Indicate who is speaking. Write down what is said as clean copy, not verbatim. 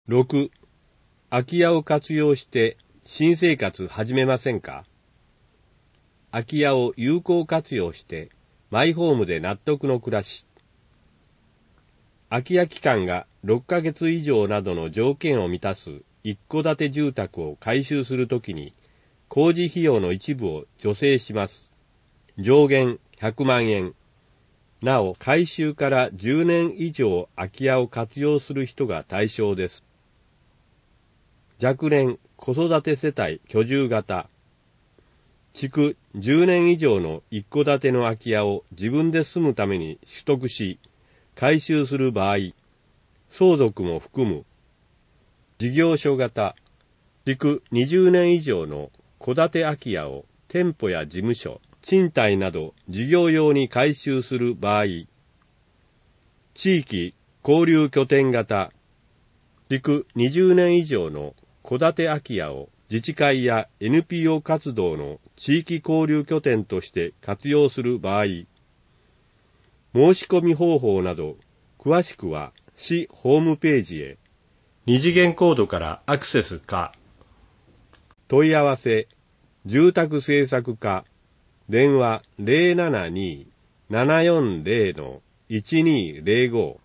Speaker 1: 6. 空き家を活用して新生活始めませんか？空き家を有効活用してマイホームで納得の暮らし。空き家期間が6ヶ月以上などの条件を満たす一戸建て住宅を改修するときに工事費用の一部を助成します。上限100万円。なお、改修から10年以上空き家を活用する人が対象です。若年子育て世帯居住型。築10年以上の一戸建ての空き家を自分で住むために取得し、改修する場合、相続も含む。事業所型。築20年以上の戸建て空き家を店舗や事務所、賃貸など事業用に改修する場合、地域交流拠点型。築20年以上の戸建て空き家を自治会や NPO 活動の地域交流拠点として活用する場合、申し込み方法など詳しくは市ホームページへ二次元コードからアクセスか。問い合わせ住宅政策課電話 072-740-1205